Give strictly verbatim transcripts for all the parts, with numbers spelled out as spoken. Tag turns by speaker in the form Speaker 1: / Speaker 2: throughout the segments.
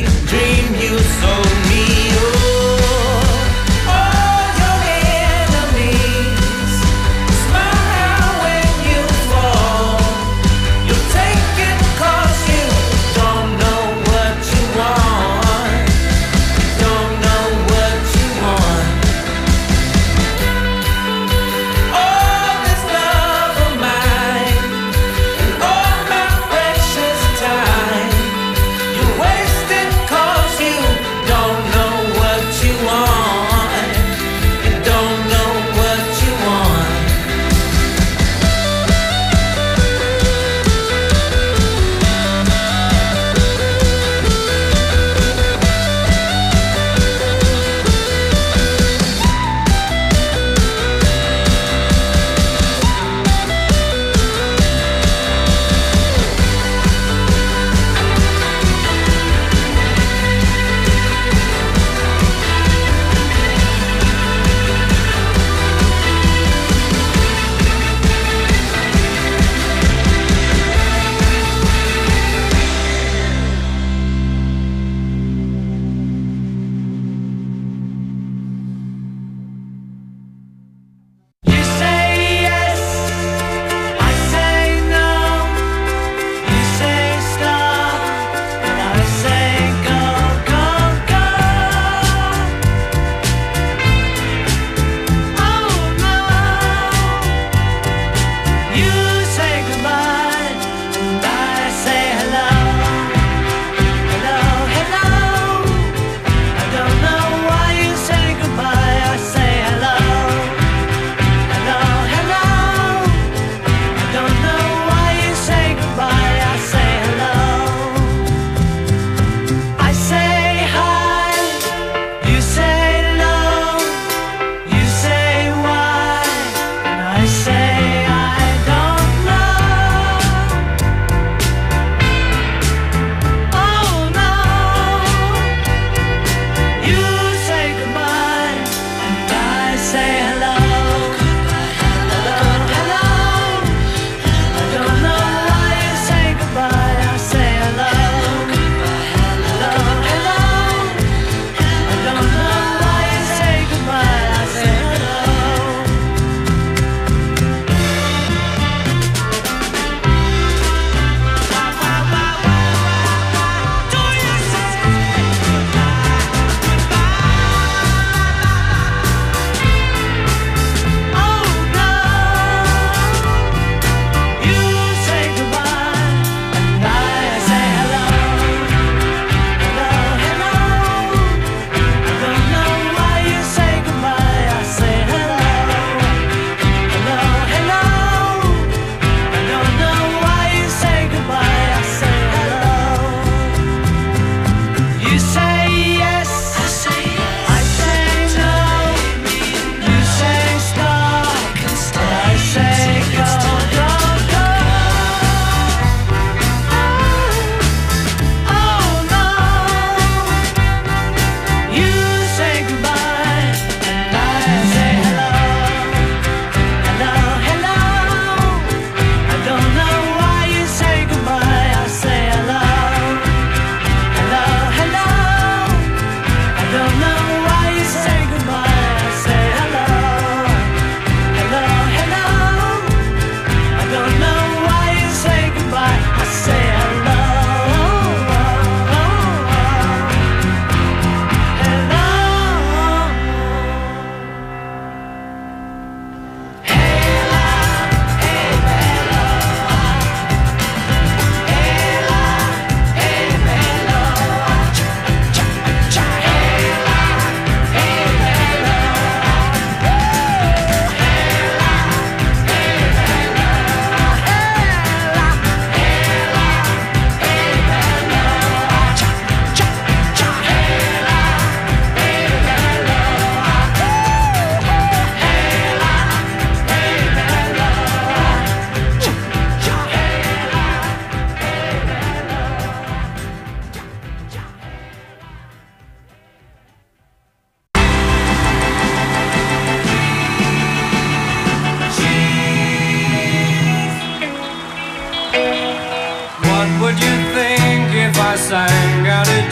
Speaker 1: dream you sold me. Oh, all your enemies smile when you fall. You take it 'cause you don't know what you want. Don't know what you want. All this love of mine, all my precious time, you waste it 'cause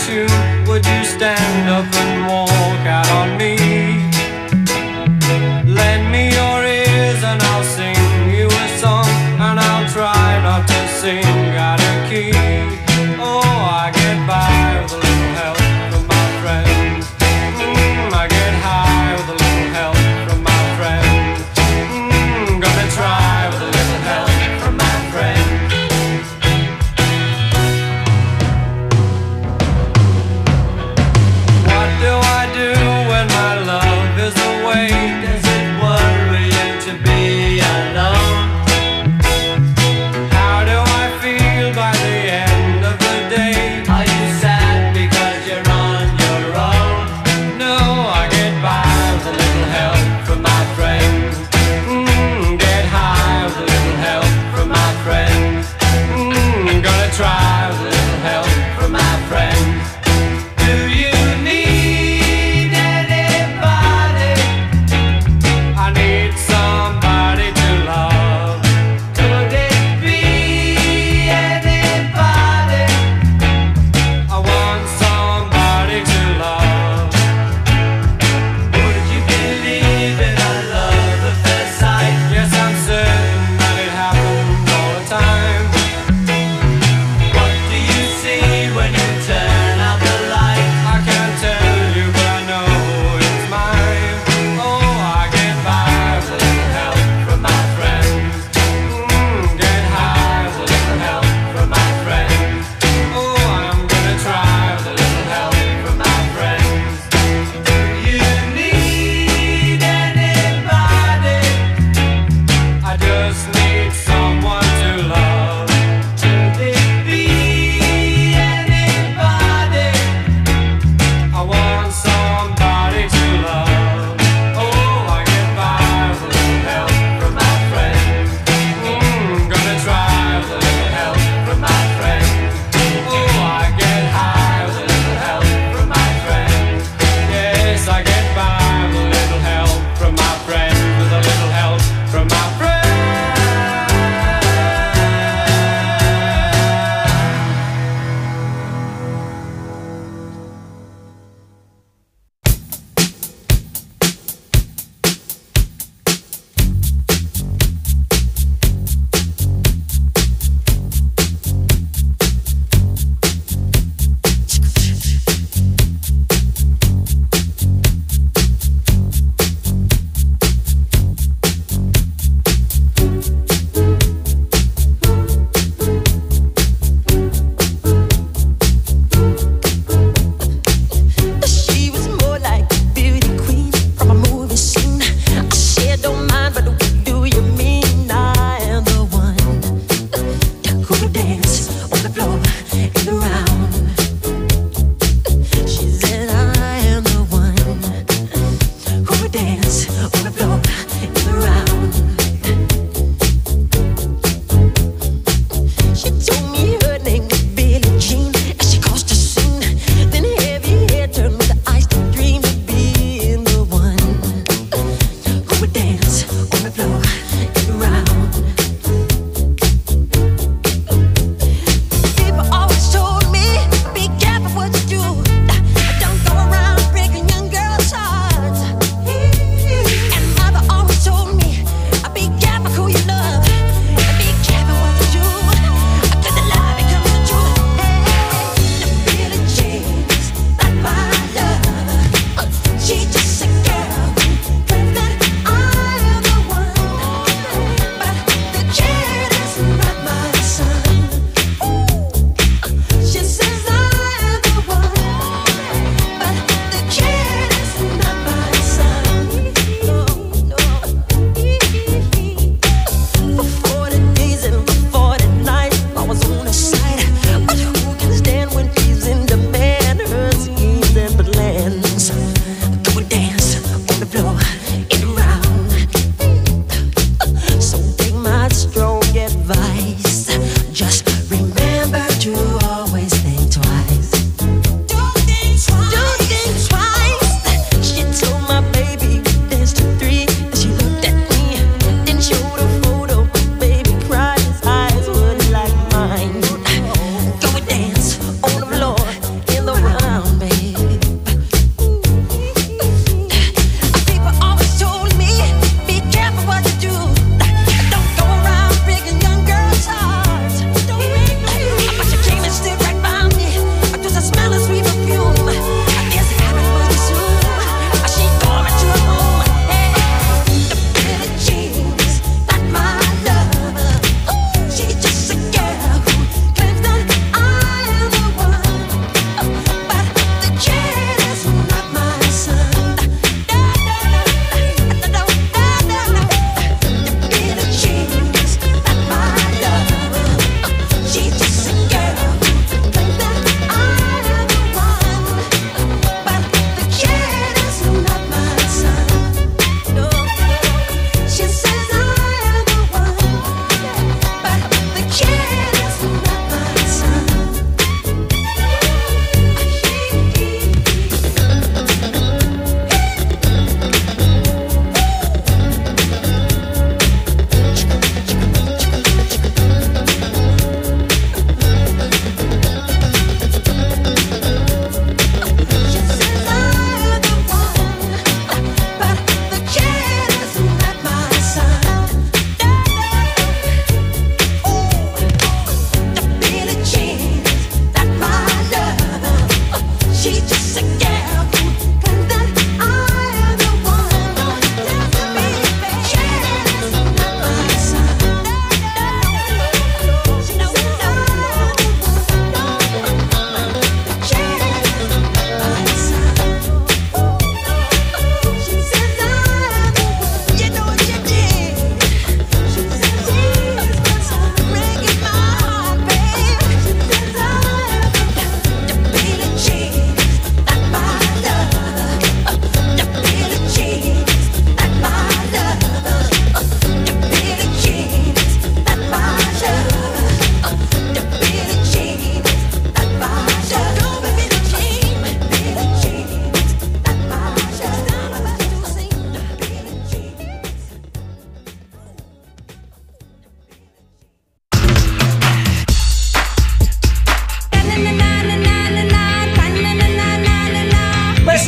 Speaker 1: tune, would you stand up and walk out on me? Lend me your ears and I'll sing you a song, and I'll try not to sing out of key. Oh, I get by with a little help from my friends. Mm, I get high with a little help from my friends. Mm, gonna try with a little help from my friends. What do I do when my love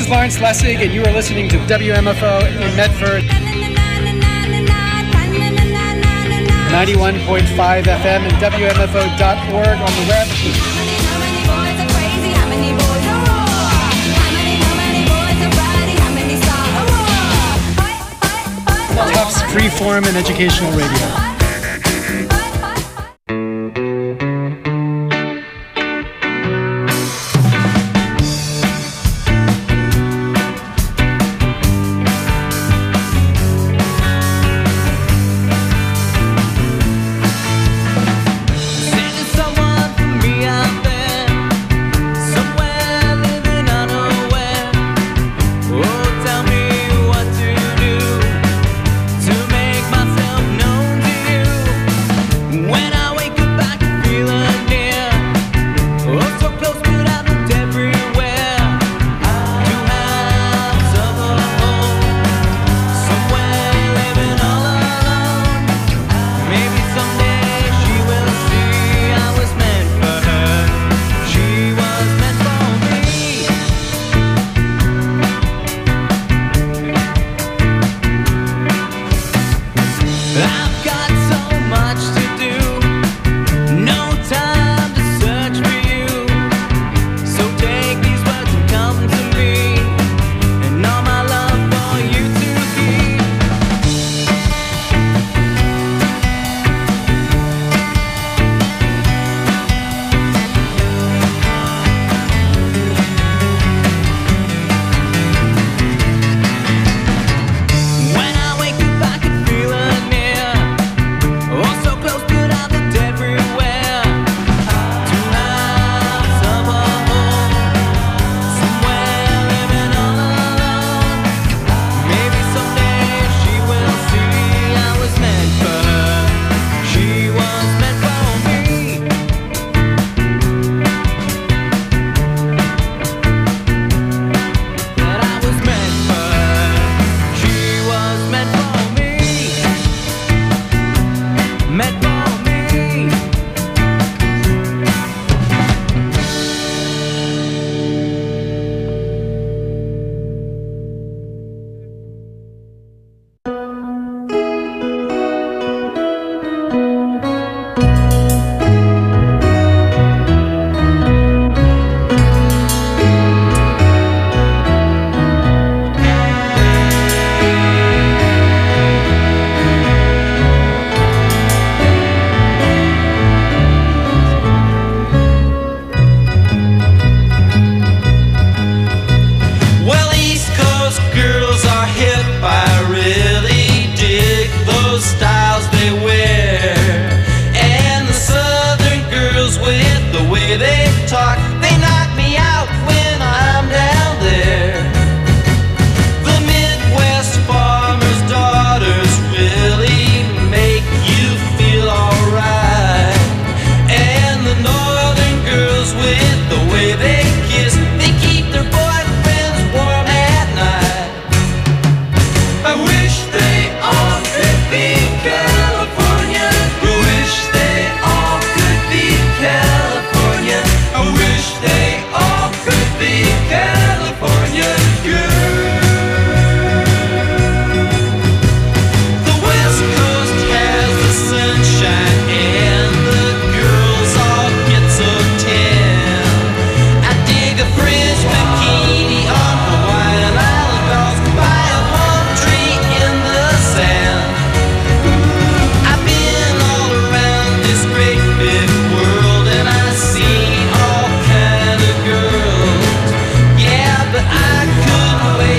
Speaker 2: Lawrence Lessig, and you are listening to W M F O in Medford. ninety-one point five F M and W M F O dot org on the web. Tufts Freeform and Educational Radio.
Speaker 1: Wait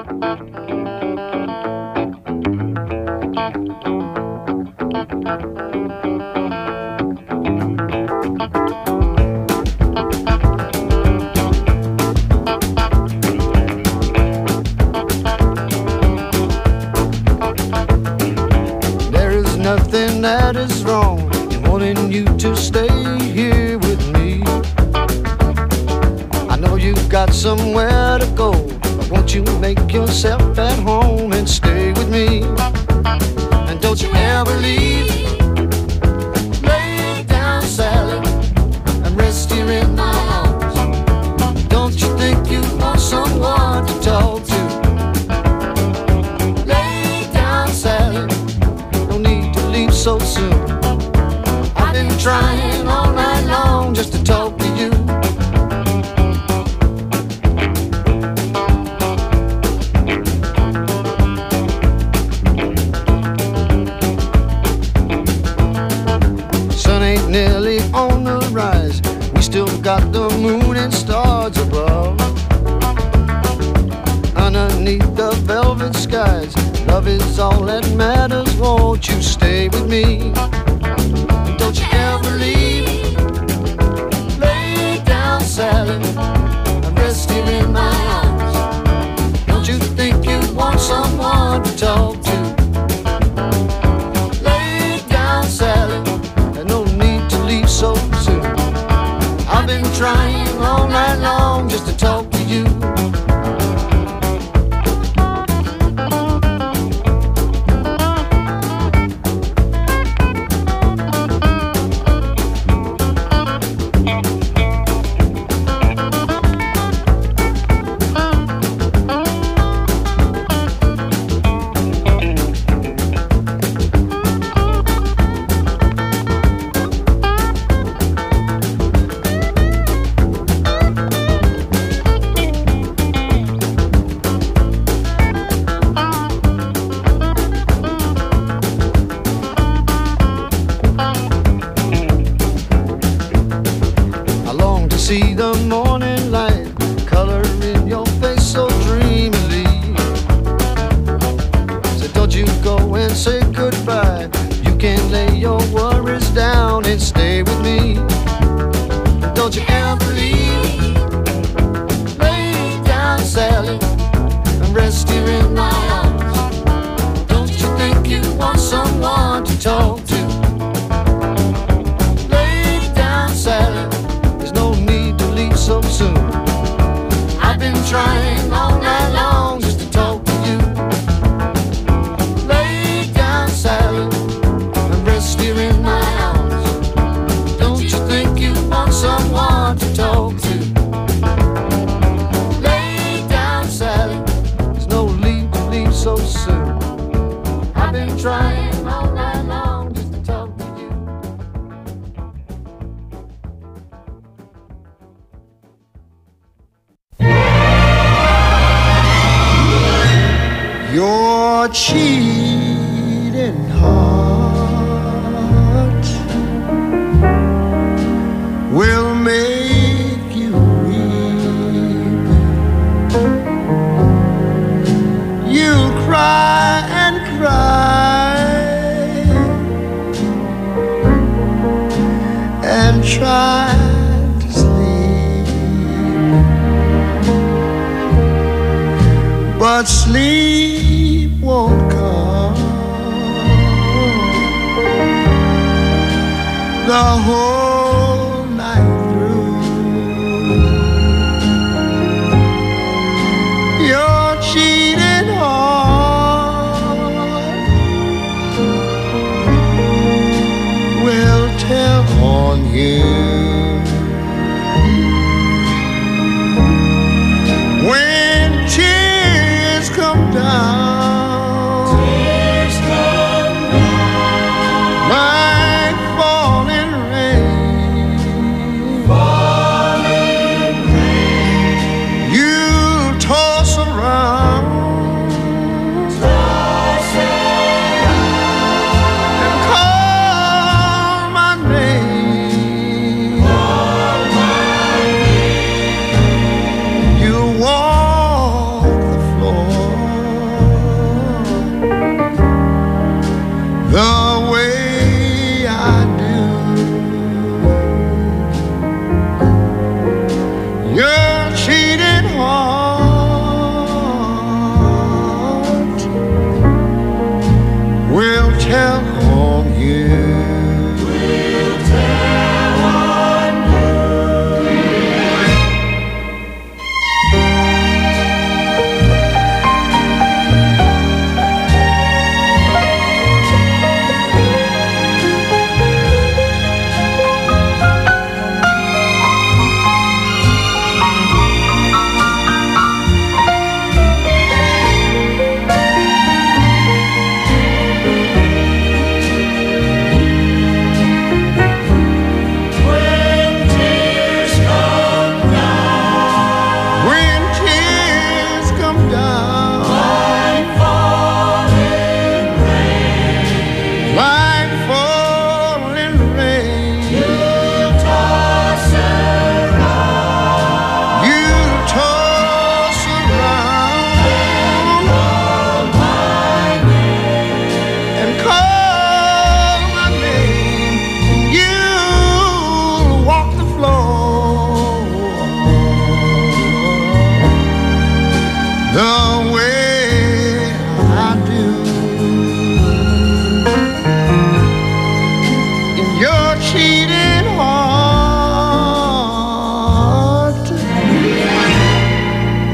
Speaker 3: There is nothing that is wrong in wanting you to stay here with me. I know you've got somewhere to go, but won't you make yourself at home and stay with me? And don't you ever leave. Lay down, Sally, and rest here in my arms. Don't you think you want someone to talk to? Lay down, Sally, no need to leave so soon. I've been trying all night long just to talk to you. Sun ain't nearly on the rise, we still got the moon and stars above. Underneath the velvet skies, love is all that matters. Won't you stay with me? Don't you ever leave. Lay down, Sally, and rest here in my arms. Don't you think you want someone to talk to? Lay down, Sally, and no need to leave so soon. I've been trying all night long just to talk to you. See the morning light color in your face so dreamily. So don't you go and say goodbye. You can lay your worries down and stay with me. Don't you ever leave. Lay down, Sally, and rest here in my arms. Don't you think you want someone to talk to? Lay down, Sally, no need to leave so soon. I've been trying all night long just to talk to you. Lay down, Sally, and rest here in my arms. Don't you think you want someone to talk to? Lay down, Sally, there's no need to leave so soon. I've been trying all night long just to talk to you. Your cheating heart will make you weep. You'll cry and cry and try to sleep, but sleep won't come. The whole night through, your cheating heart will tell on you. When tears come down, tears come down like falling rain,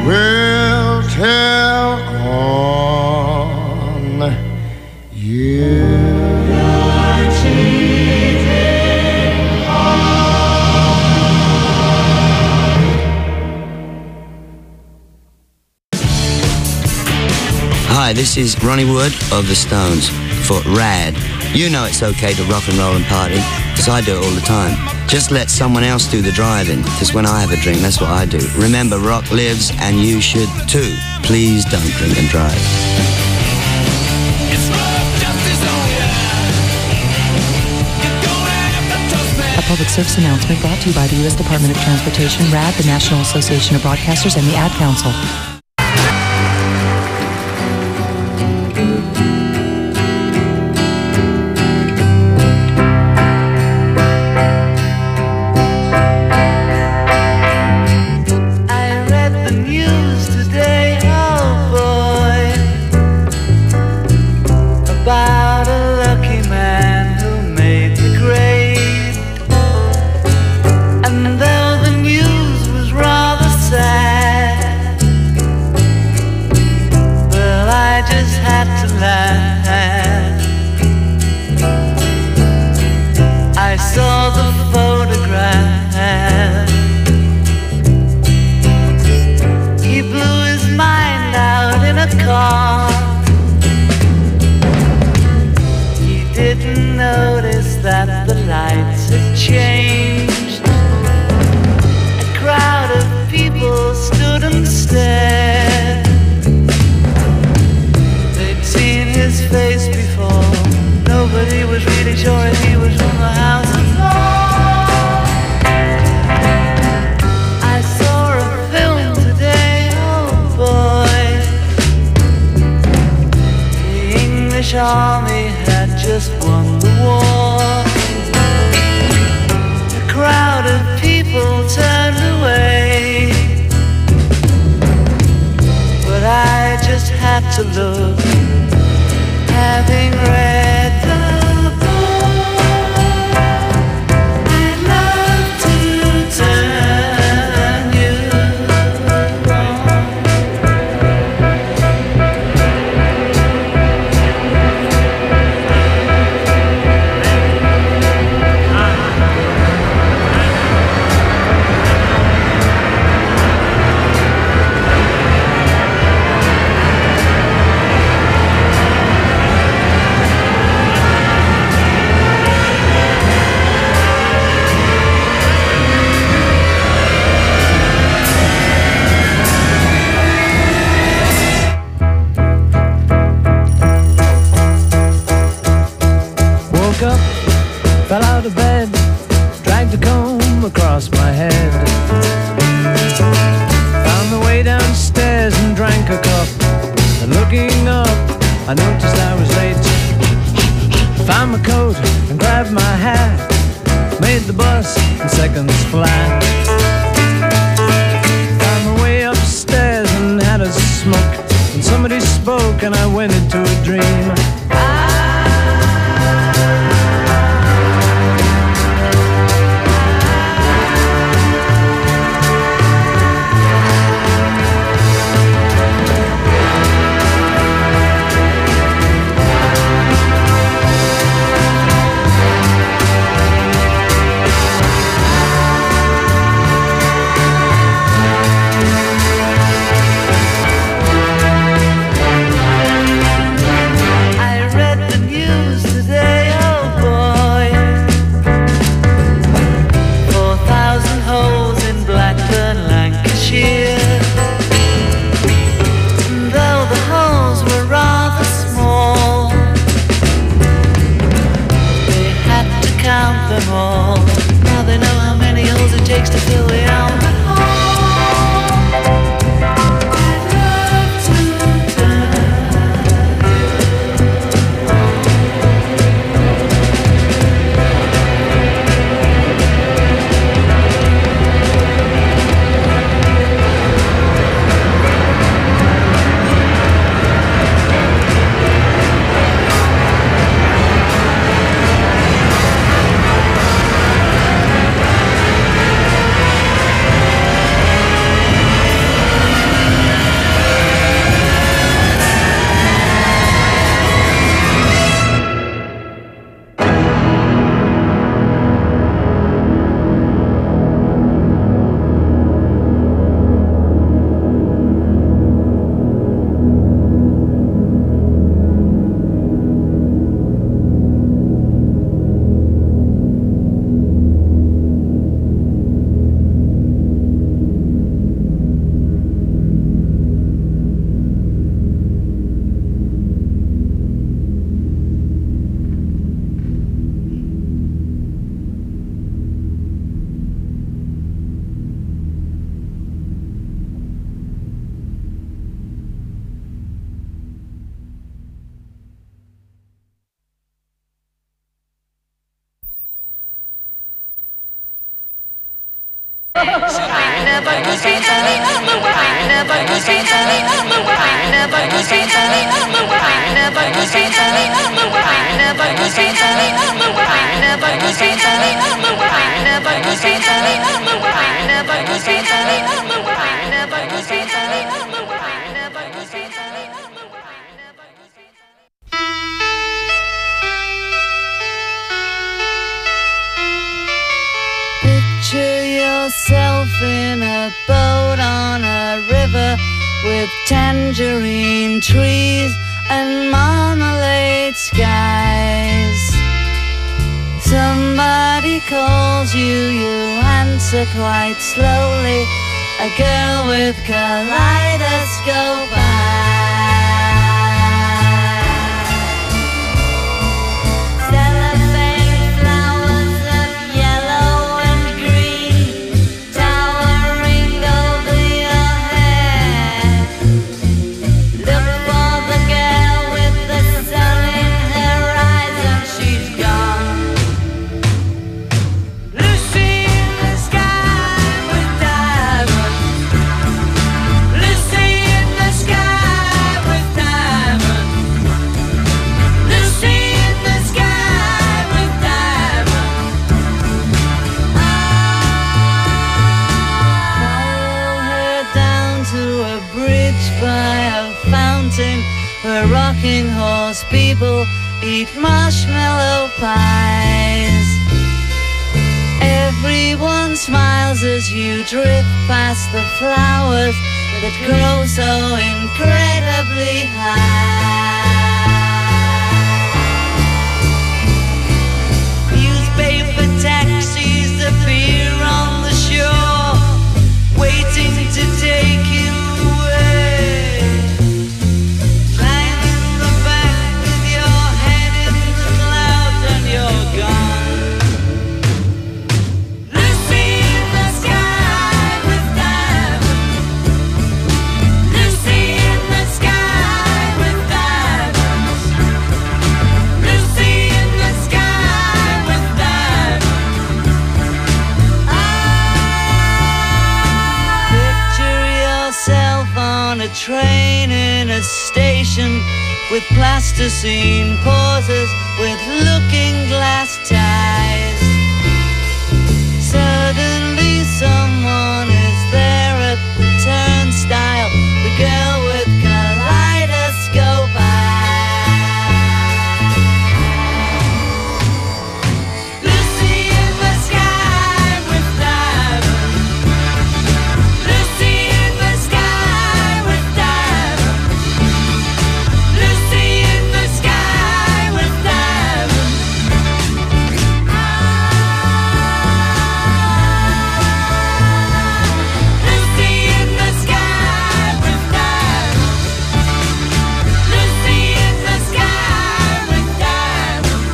Speaker 3: will tell on you.
Speaker 4: Hi, this is Ronnie Wood of The Stones for Rad. You know it's okay to rock and roll and party, because I do it all the time. Just let someone else do the driving, because when I have a drink, that's what I do. Remember, rock lives, and you should too. Please don't drink and drive.
Speaker 5: A public service announcement brought to you by the U S Department of Transportation, RAD, the National Association of Broadcasters, and the Ad Council.
Speaker 1: Army had just won the war. A crowd of people turned away, but I just had to look, having read the book. I'd love to turn you
Speaker 6: fell out of bed, dragged a comb across my head. Found the way downstairs and drank a cup. And looking up, I noticed I was late. Found my coat and grabbed my hat. Made the bus in seconds flat. Found my way upstairs and had a smoke. And somebody spoke and I went into a dream.
Speaker 1: never could be any other way. Never could be any other way. Never could be any other way. Never could be any other way. Never could be any other way. Never could be any other way. Never could be any other way. Never could be any other way. Never could be any other way. Never could be any other way. Never could be.
Speaker 7: Picture yourself in a boat on a river with tangerine trees and marmalade skies. Somebody calls you, you answer quite slowly. A girl with kaleidoscope cellophane flowers of yellow and green towering over your head. Look for the girl with the sun in her eyes and she's gone. Lucy in the sky with diamonds. Lucy in the sky with diamonds. Lucy in the sky with diamonds. Follow her down to a bridge by a fountain where rocking horse people eat marshmallow pies. Everyone smiles as you drift past the flowers that grow so incredibly high. Newspaper taxis appear on the shore, waiting to take you away. Climb in the back with your head in the clouds and you're gone. Lucy in the sky with diamonds. Lucy in the sky with diamonds. Lucy in the sky with diamonds. Picture yourself on a train in a station with plasticine pauses with looking glass ties. Suddenly someone is there at the turnstile, the girl with kaleidoscope eyes. Lucy in the sky with diamonds. Lucy in the sky with diamonds. Lucy in the sky with diamonds. Lucy in the sky with diamonds. Lucy in the sky with diamonds.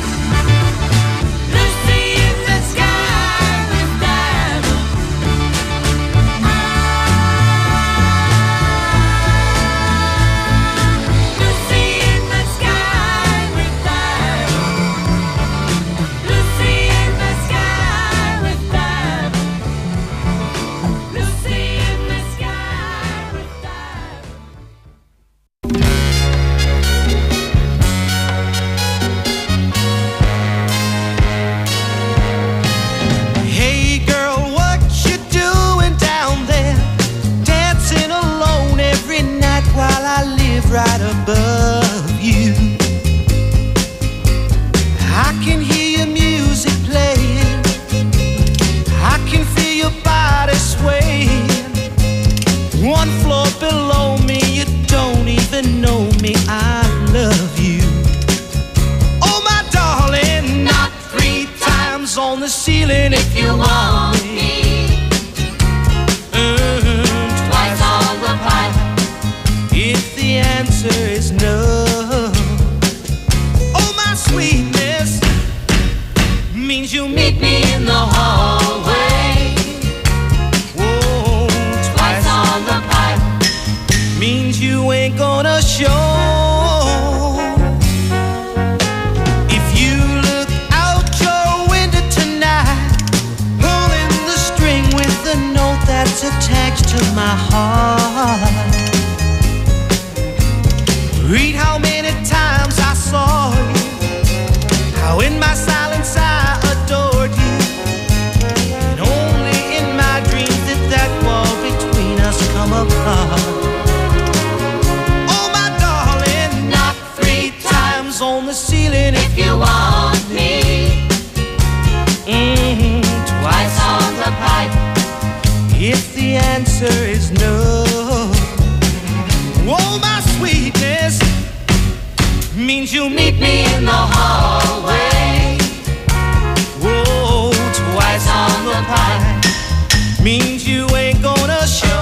Speaker 7: Lucy in the sky with diamonds. Lucy in the sky with diamonds. Lucy in the sky with diamonds. Lucy in the sky with diamonds.
Speaker 8: Hey girl, what you doing down there? Dancing alone every night while I live right above you. I can hear your music playing, I can feel your body swaying. One floor below me, you don't even know me, I love you. Oh my darling, not three times on the ceiling if you want me. Mm, twice on the pipe if the answer is no. Oh my sweetness means you meet me in the hallway. Whoa, twice on the pipe means you ain't gonna show. If you look out your window tonight, pulling the string with the note that of my heart. Read how many times I saw you, how in my silence I adored you, and only in my dreams did that wall between us come apart. Oh my darling, knock three times on the ceiling if you want me. Mm-hmm, twice on the pipe if the answer is no. Oh my sweetness means you'll meet me in the hallway. Whoa, twice on the pipe means you ain't gonna show.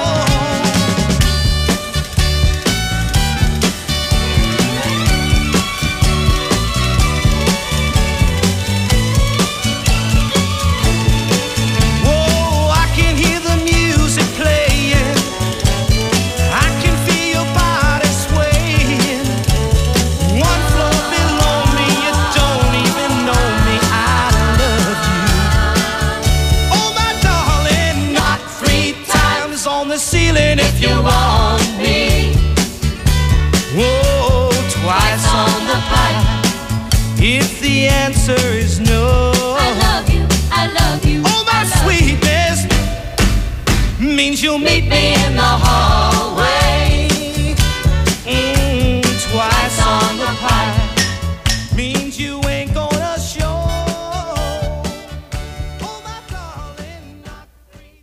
Speaker 8: If you want me, whoa, twice on the pipe if the answer is no. I love you, I love you. Oh my sweetness means you'll meet me in the hallway. Mm, twice on the pipe means you ain't gonna show. Oh my darling, not three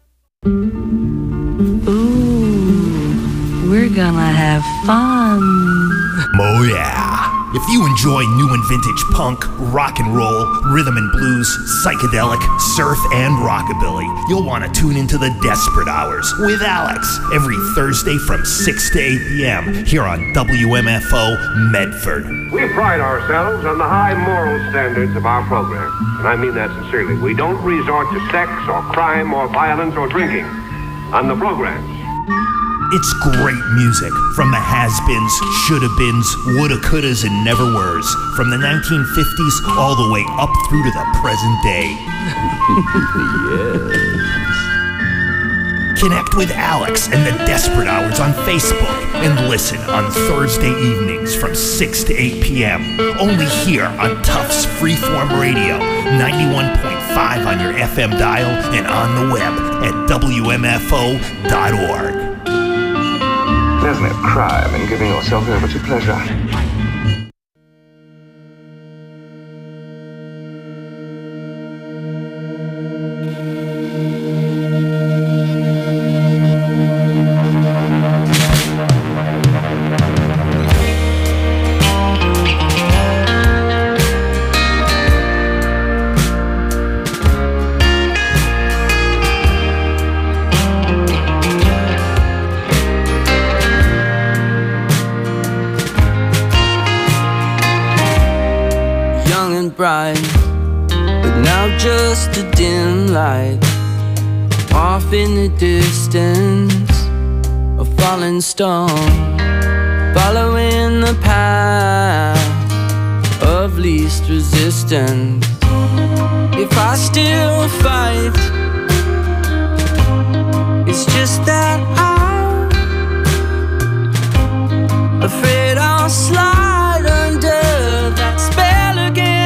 Speaker 8: times.
Speaker 5: Ooh, we're gonna have fun.
Speaker 9: Oh yeah. If you enjoy new and vintage punk, rock and roll, rhythm and blues, psychedelic, surf, and rockabilly, you'll want to tune into the Desperate Hours with Alex every Thursday from six to eight p.m. here on W M F O Medford.
Speaker 10: We pride ourselves on the high moral standards of our program, and I mean that sincerely. We don't resort to sex or crime or violence or drinking on the programs.
Speaker 9: It's great music from the has-beens, shoulda-beens, woulda-couldas, and never-weres, from the nineteen fifties all the way up through to the present day. Yes. Connect with Alex and the Desperate Hours on Facebook and listen on Thursday evenings from six to eight p.m. only here on Tufts Freeform Radio, ninety-one point five on your F M dial and on the web at W M F O dot org.
Speaker 11: There's no crime in giving yourself over to pleasure.
Speaker 12: Bright, but now just a dim light. Off in the distance, a falling stone, following the path of least resistance. If I still fight, it's just that I'm afraid I'll slide under that spell again.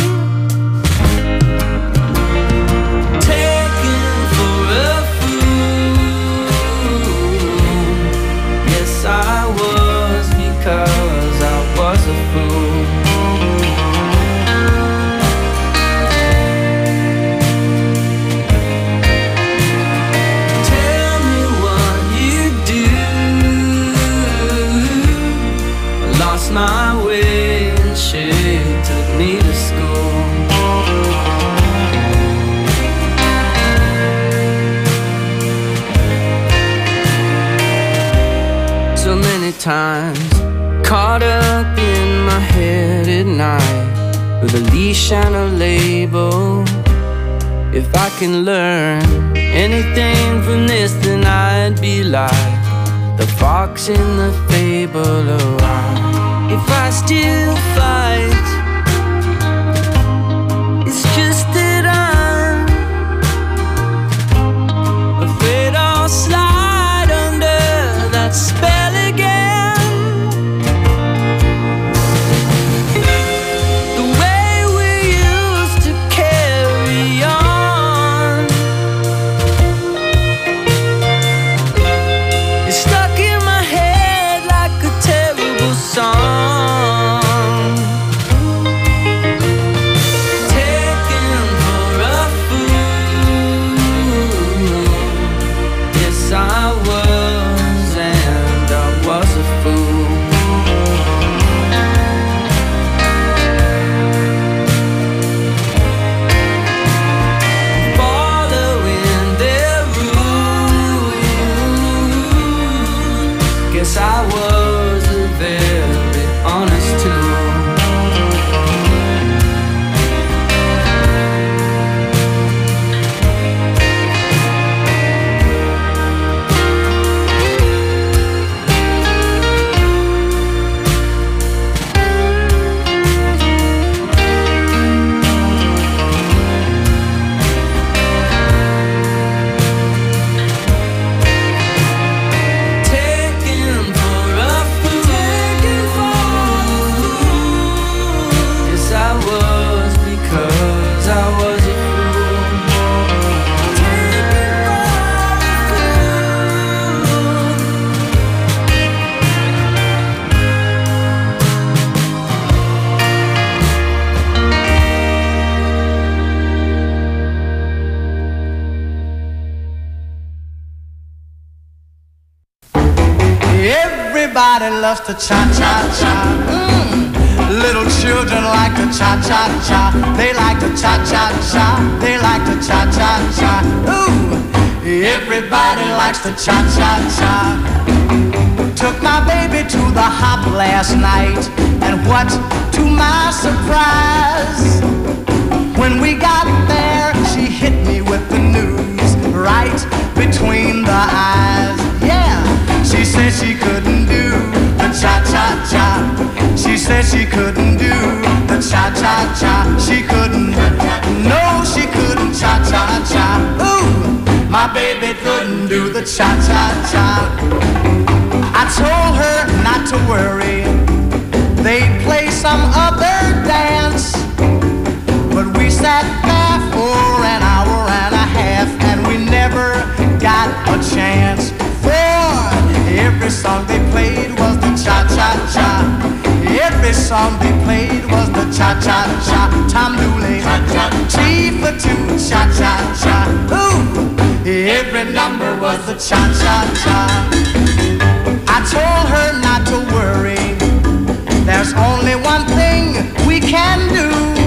Speaker 12: My way and she took me to school. So many times caught up in my head at night with a leash and a label. If I can learn anything from this, then I'd be like the fox in the fable around. If I still fight, it's just that I'm afraid I'll I was a very honest tool.
Speaker 8: Everybody loves to cha-cha-cha. Mm. Little children like to cha-cha-cha. They like to cha-cha-cha. They like to cha-cha-cha. Ooh, everybody likes to cha-cha-cha. Took my baby to the hop last night, and what to my surprise, when we got there, she hit me with the news right between the eyes. Yeah, she said she couldn't do the cha-cha-cha. She said she couldn't do the cha-cha-cha. She couldn't, no, she couldn't cha-cha-cha. Ooh, my baby couldn't do the cha-cha-cha. I told her not to worry, they'd play some other dance. But we sat there for an hour and a half, and we never got a chance. For every song they played was the cha-cha-cha. Every song they played was the cha-cha-cha. Tom Dooley, T for two, cha-cha-cha. Ooh, every number was the cha-cha-cha. I told her not to worry, there's only one thing we can do.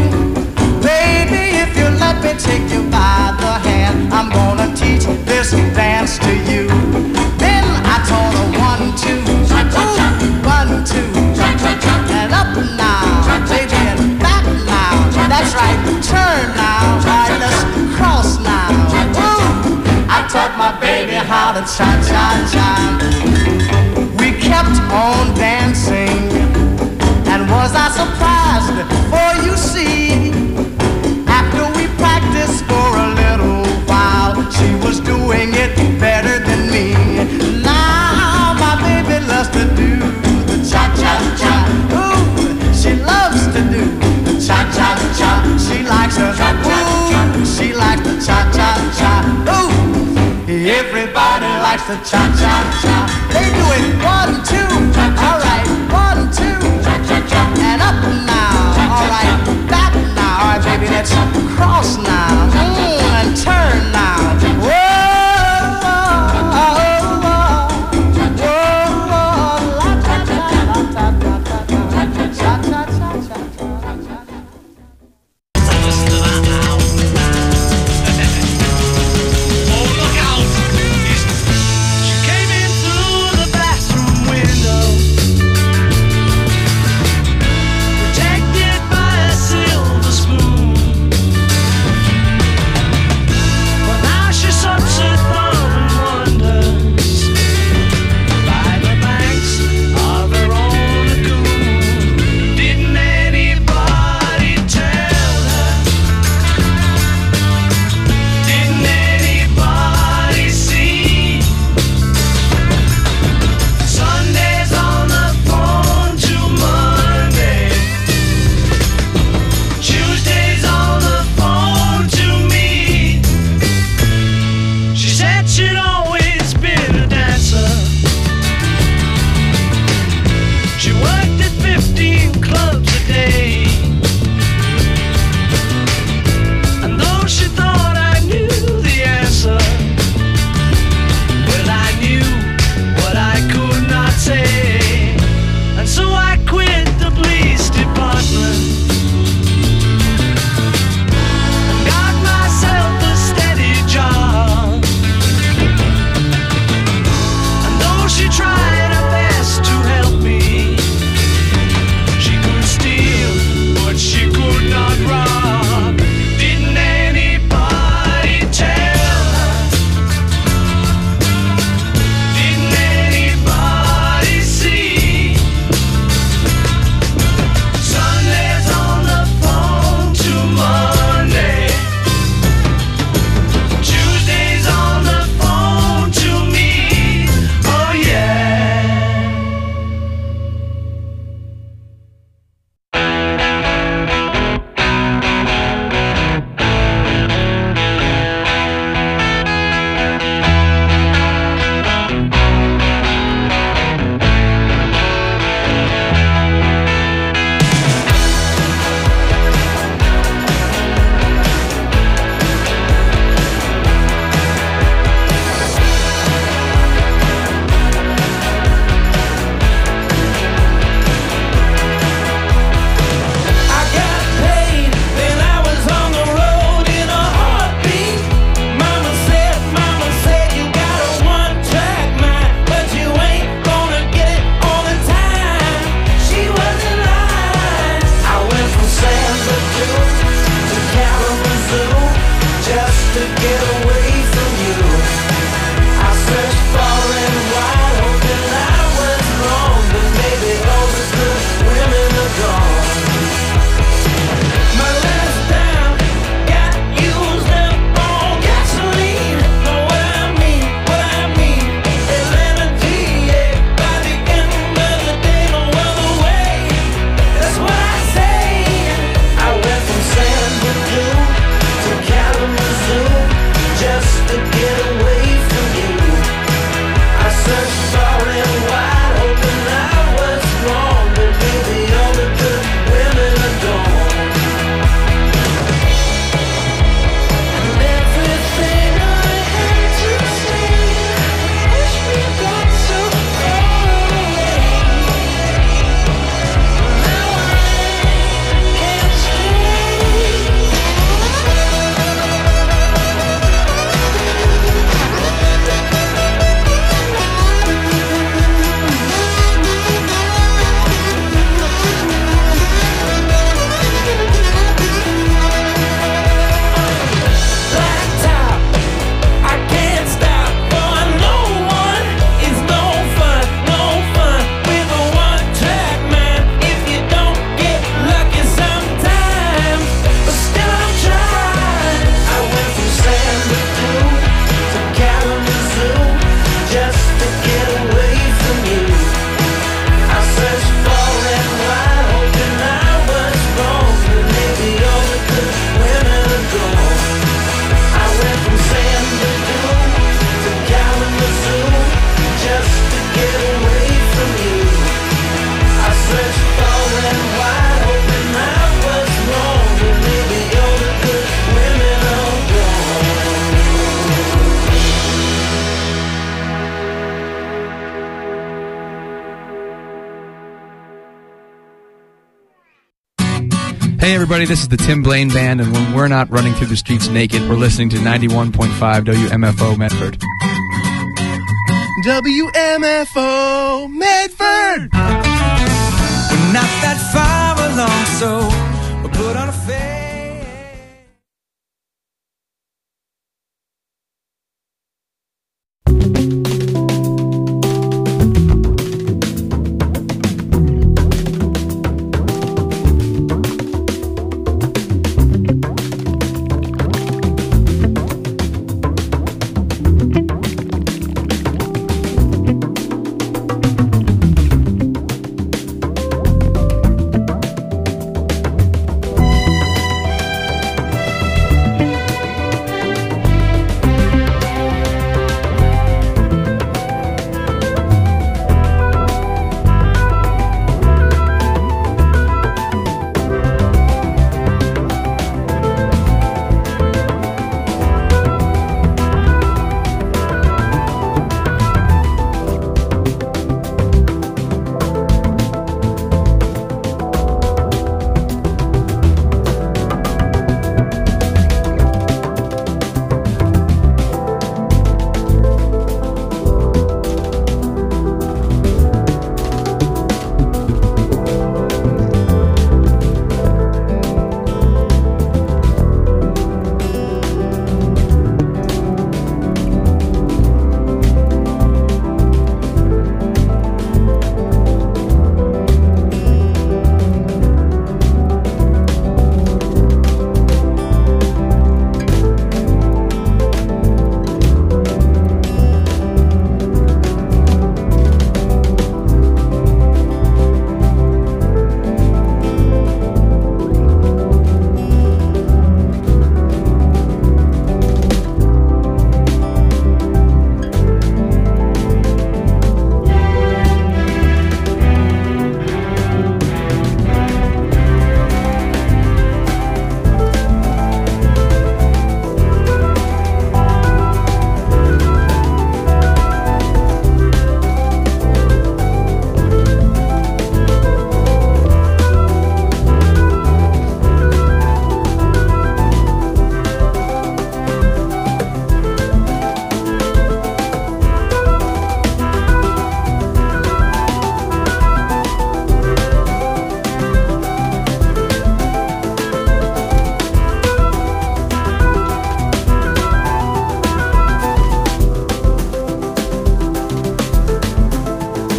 Speaker 8: Baby, if you let me take you by the hand, I'm gonna teach this dance to you. Then I told her one, two, ooh, one, two, and up now, baby, and back now. That's right, turn now, right, let's cross now. Ooh, I taught my baby how to cha-cha-cha. We kept on dancing, and was I surprised, for you see, after we practiced for a little while, she was doing it better than me. Now my baby loves to do the cha-cha-cha. Ooh, she loves to do the cha-cha-cha. She likes her, ooh, she likes the cha-cha-cha. Ooh, everybody likes the cha-cha-cha. They do it one, two, all right, one, two, and up now, all right, back now, all right, baby, let's cross now, mm, and turn now. Whoa, whoa, whoa, whoa, whoa, la ta ta la ta ta ta ta cha cha cha cha cha.
Speaker 1: Oh, look out! She came in through
Speaker 13: Hey everybody, this is the Tim Blaine Band, and when we're not running through the streets naked, we're listening to ninety-one point five W M F O Medford.
Speaker 14: W M F O Medford.
Speaker 8: We're not that far along, so we'll put on a face.